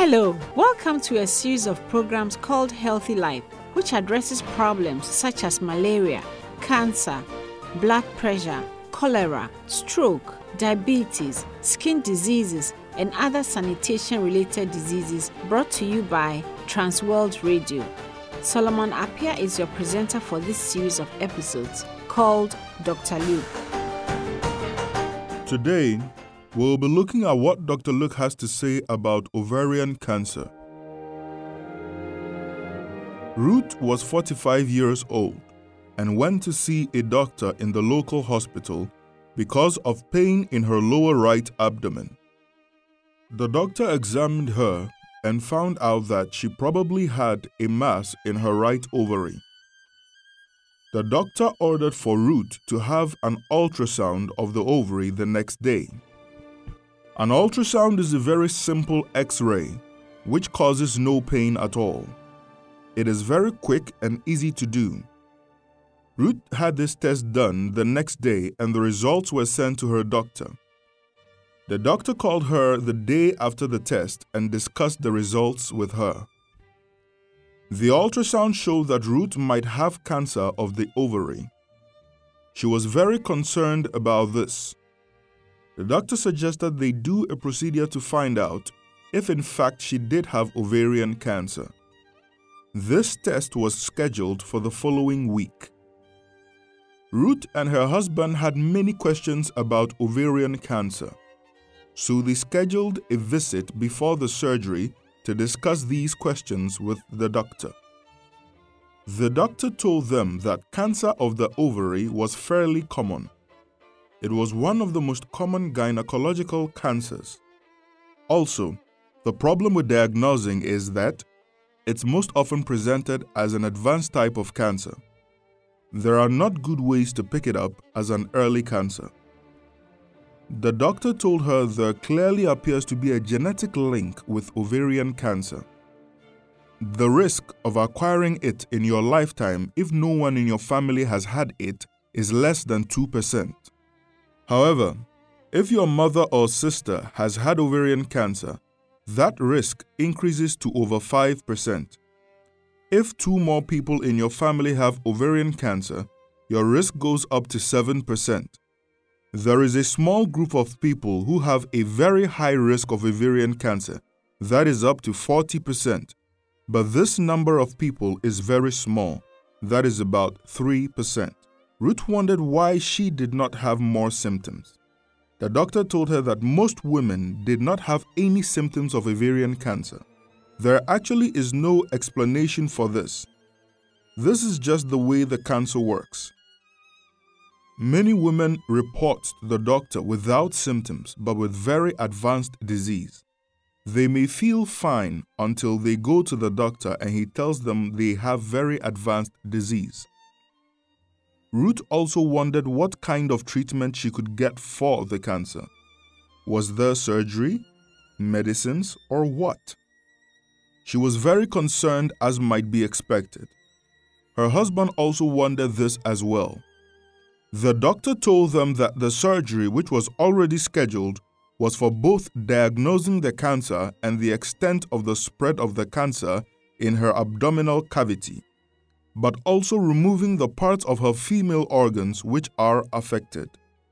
Hello, welcome to a series of programs called Healthy Life, which addresses problems such as malaria, cancer, blood pressure, cholera, stroke, diabetes, skin diseases, and other sanitation-related diseases, brought to you by Transworld Radio. Solomon Appiah is your presenter for this series of episodes called Dr. Luke. Today, we'll be looking at what Dr. Luke has to say about ovarian cancer. Ruth was 45 years old and went to see a doctor in the local hospital because of pain in her lower right abdomen. The doctor examined her and found out that she probably had a mass in her right ovary. The doctor ordered for Ruth to have an ultrasound of the ovary the next day. An ultrasound is a very simple X-ray, which causes no pain at all. It is very quick and easy to do. Ruth had this test done the next day and the results were sent to her doctor. The doctor called her the day after the test and discussed the results with her. The ultrasound showed that Ruth might have cancer of the ovary. She was very concerned about this. The doctor suggested they do a procedure to find out if in fact she did have ovarian cancer. This test was scheduled for the following week. Ruth and her husband had many questions about ovarian cancer, so they scheduled a visit before the surgery to discuss these questions with the doctor. The doctor told them that cancer of the ovary was fairly common. It was one of the most common gynecological cancers. Also, the problem with diagnosing is that it's most often presented as an advanced type of cancer. There are not good ways to pick it up as an early cancer. The doctor told her there clearly appears to be a genetic link with ovarian cancer. The risk of acquiring it in your lifetime, if no one in your family has had it, is less than 2%. However, if your mother or sister has had ovarian cancer, that risk increases to over 5%. If 2 more people in your family have ovarian cancer, your risk goes up to 7%. There is a small group of people who have a very high risk of ovarian cancer, that is up to 40%. But this number of people is very small, that is about 3%. Ruth wondered why she did not have more symptoms. The doctor told her that most women did not have any symptoms of ovarian cancer. There actually is no explanation for this. This is just the way the cancer works. Many women report to the doctor without symptoms but with very advanced disease. They may feel fine until they go to the doctor and he tells them they have very advanced disease. Ruth also wondered what kind of treatment she could get for the cancer. Was there surgery, medicines, or what? She was very concerned, as might be expected. Her husband also wondered this as well. The doctor told them that the surgery, which was already scheduled, was for both diagnosing the cancer and the extent of the spread of the cancer in her abdominal cavity, but also removing the parts of her female organs which are affected.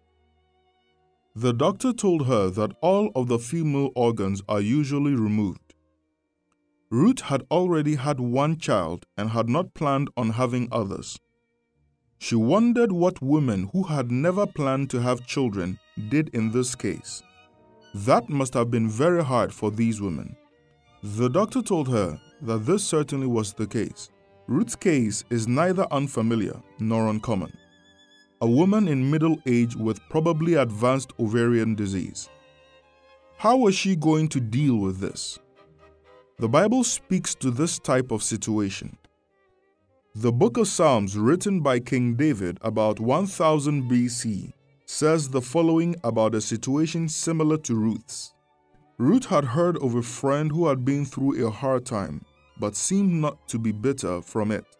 The doctor told her that all of the female organs are usually removed. Ruth had already had 1 child and had not planned on having others. She wondered what women who had never planned to have children did in this case. That must have been very hard for these women. The doctor told her that this certainly was the case. Ruth's case is neither unfamiliar nor uncommon. A woman in middle age with probably advanced ovarian disease. How was she going to deal with this? The Bible speaks to this type of situation. The book of Psalms, written by King David about 1000 BC, says the following about a situation similar to Ruth's. Ruth had heard of a friend who had been through a hard time, but seemed not to be bitter from it.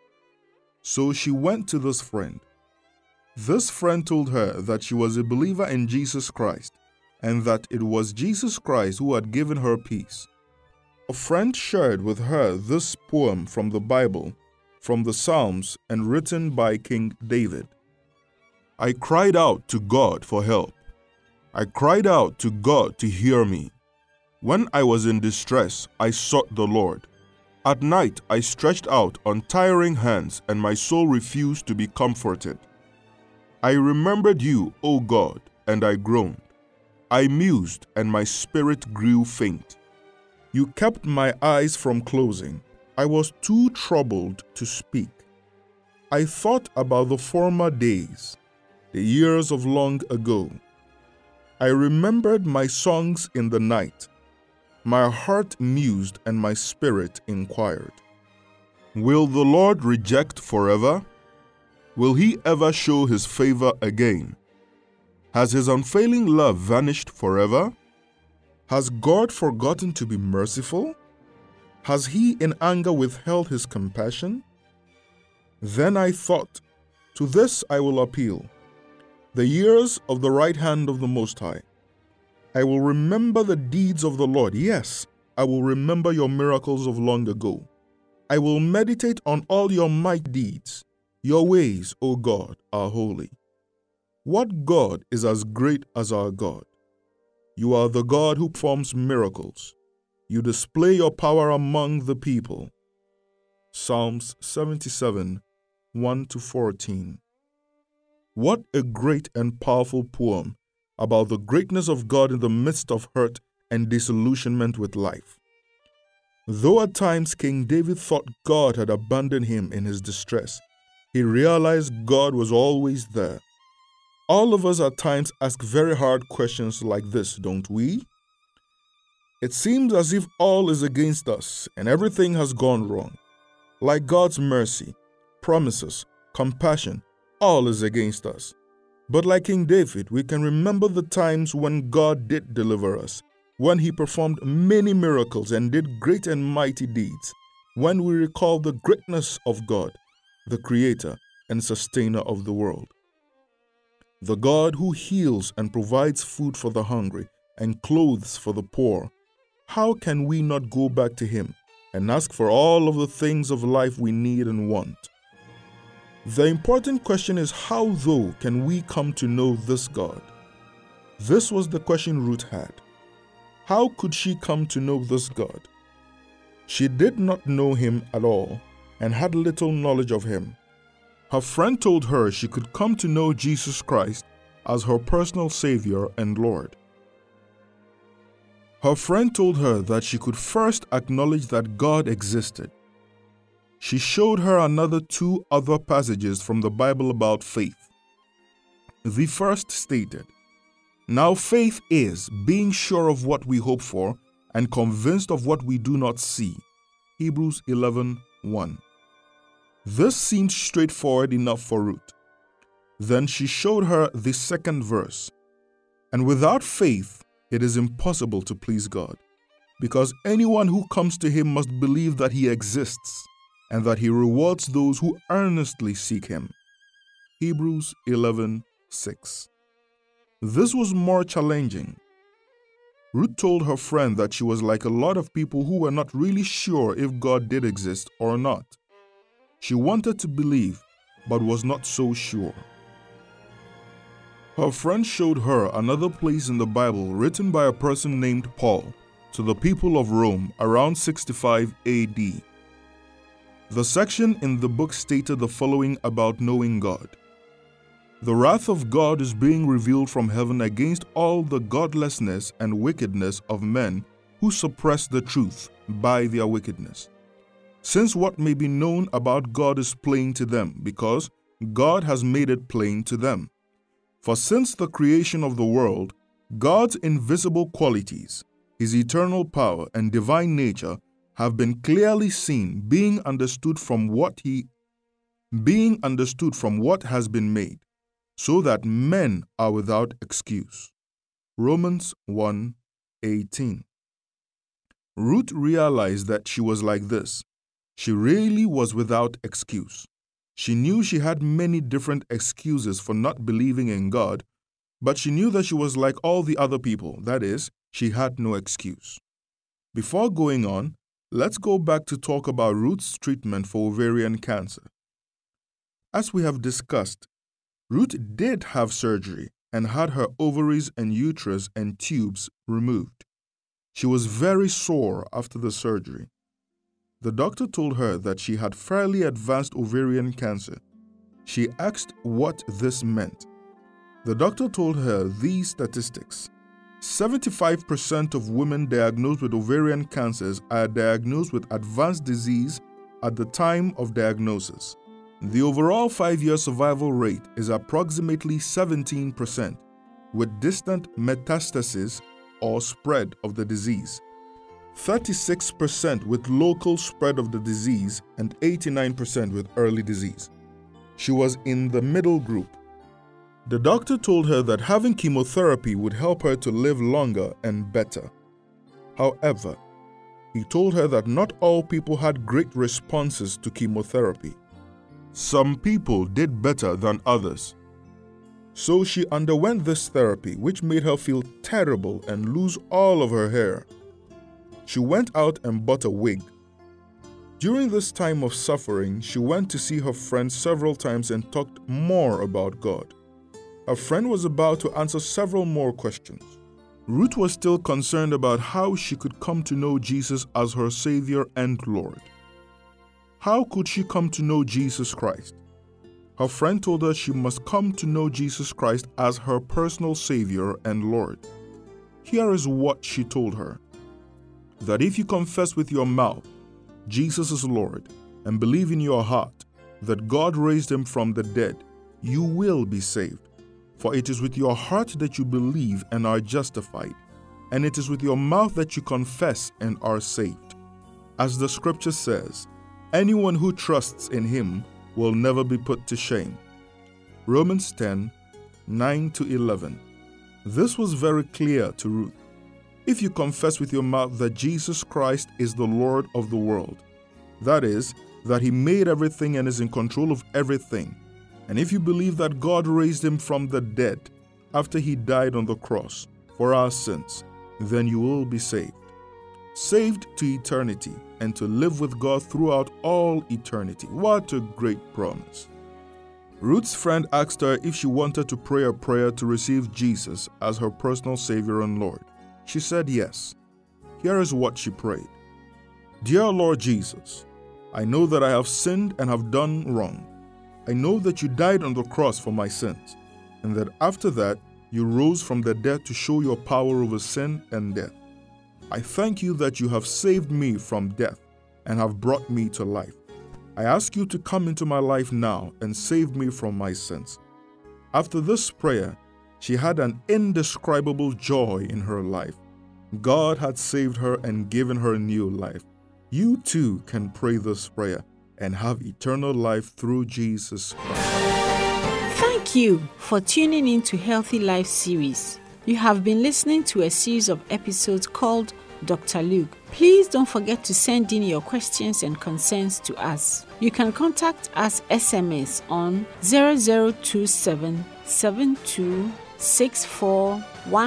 So she went to this friend. This friend told her that she was a believer in Jesus Christ, and that it was Jesus Christ who had given her peace. A friend shared with her this poem from the Bible, from the Psalms, and written by King David. I cried out to God for help. I cried out to God to hear me. When I was in distress, I sought the Lord. At night I stretched out untiring hands, and my soul refused to be comforted. I remembered you, O God, and I groaned. I mused, and my spirit grew faint. You kept my eyes from closing. I was too troubled to speak. I thought about the former days, the years of long ago. I remembered my songs in the night. My heart mused and my spirit inquired. Will the Lord reject forever? Will he ever show his favor again? Has his unfailing love vanished forever? Has God forgotten to be merciful? Has he in anger withheld his compassion? Then I thought, to this I will appeal, the years of the right hand of the Most High. I will remember the deeds of the Lord. Yes, I will remember your miracles of long ago. I will meditate on all your mighty deeds. Your ways, O God, are holy. What God is as great as our God? You are the God who performs miracles. You display your power among the people. Psalms 77, 1-14. What a great and powerful poem about the greatness of God in the midst of hurt and disillusionment with life. Though at times King David thought God had abandoned him in his distress, he realized God was always there. All of us at times ask very hard questions like this, don't we? It seems as if all is against us and everything has gone wrong. Like God's mercy, promises, compassion, all is against us. But like King David, we can remember the times when God did deliver us, when he performed many miracles and did great and mighty deeds, when we recall the greatness of God, the Creator and Sustainer of the world. The God who heals and provides food for the hungry and clothes for the poor, how can we not go back to him and ask for all of the things of life we need and want? The important question is, how though can we come to know this God? This was the question Ruth had. How could she come to know this God? She did not know him at all and had little knowledge of him. Her friend told her she could come to know Jesus Christ as her personal Savior and Lord. Her friend told her that she could first acknowledge that God existed. She showed her another 2 other passages from the Bible about faith. The first stated, "Now faith is being sure of what we hope for and convinced of what we do not see." Hebrews 11:1. This seemed straightforward enough for Ruth. Then she showed her the second verse. "And without faith, it is impossible to please God, because anyone who comes to him must believe that he exists and that he rewards those who earnestly seek him." Hebrews 11:6. This was more challenging. Ruth told her friend that she was like a lot of people who were not really sure if God did exist or not. She wanted to believe, but was not so sure. Her friend showed her another place in the Bible written by a person named Paul to the people of Rome around 65 AD. The section in the book stated the following about knowing God. "The wrath of God is being revealed from heaven against all the godlessness and wickedness of men who suppress the truth by their wickedness. Since what may be known about God is plain to them, because God has made it plain to them. For since the creation of the world, God's invisible qualities, his eternal power and divine nature have been clearly seen, being understood from what has been made, so that men are without excuse." Romans 1:18. Ruth realized that she was like this. She really was without excuse. She knew she had many different excuses for not believing in God, but she knew that she was like all the other people. That is, she had no excuse. Before going on, Let's go back to talk about Ruth's treatment for ovarian cancer. As we have discussed, Ruth did have surgery and had her ovaries and uterus and tubes removed. She was very sore after the surgery. The doctor told her that she had fairly advanced ovarian cancer. She asked what this meant. The doctor told her these statistics. 75% of women diagnosed with ovarian cancers are diagnosed with advanced disease at the time of diagnosis. The overall 5-year survival rate is approximately 17%, with distant metastasis or spread of the disease, 36% with local spread of the disease, and 89% with early disease. She was in the middle group. The doctor told her that having chemotherapy would help her to live longer and better. However, he told her that not all people had great responses to chemotherapy. Some people did better than others. So she underwent this therapy, which made her feel terrible and lose all of her hair. She went out and bought a wig. During this time of suffering, she went to see her friend several times and talked more about God. Her friend was about to answer several more questions. Ruth was still concerned about how she could come to know Jesus as her Savior and Lord. How could she come to know Jesus Christ? Her friend told her she must come to know Jesus Christ as her personal Savior and Lord. Here is what she told her. That if you confess with your mouth Jesus is Lord and believe in your heart that God raised him from the dead, you will be saved. For it is with your heart that you believe and are justified, and it is with your mouth that you confess and are saved. As the scripture says, anyone who trusts in him will never be put to shame. Romans 10, 9-11. This was very clear to Ruth. If you confess with your mouth that Jesus Christ is the Lord of the world, that is, that he made everything and is in control of everything, and if you believe that God raised him from the dead after he died on the cross for our sins, then you will be saved. Saved to eternity and to live with God throughout all eternity. What a great promise. Ruth's friend asked her if she wanted to pray a prayer to receive Jesus as her personal Savior and Lord. She said yes. Here is what she prayed. Dear Lord Jesus, I know that I have sinned and have done wrong. I know that you died on the cross for my sins, and that after that you rose from the dead to show your power over sin and death. I thank you that you have saved me from death and have brought me to life. I ask you to come into my life now and save me from my sins. After this prayer, she had an indescribable joy in her life. God had saved her and given her new life. You too can pray this prayer and have eternal life through Jesus Christ. Thank you for tuning in to Healthy Life series. You have been listening to a series of episodes called Dr. Luke. Please don't forget to send in your questions and concerns to us. You can contact us SMS on 0027 7264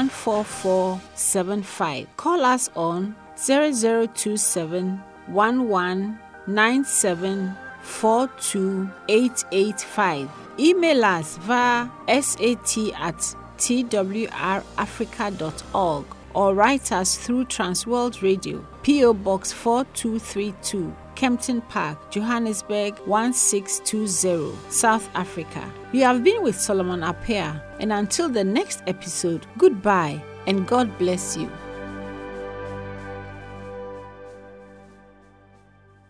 14475. Call us on 0027 1197428885. Email us via sat@twrafrica.org or write us through Transworld Radio, P.O. Box 4232, Kempton Park, Johannesburg 1620, South Africa. You have been with Solomon Appiah, and until the next episode, goodbye and God bless you.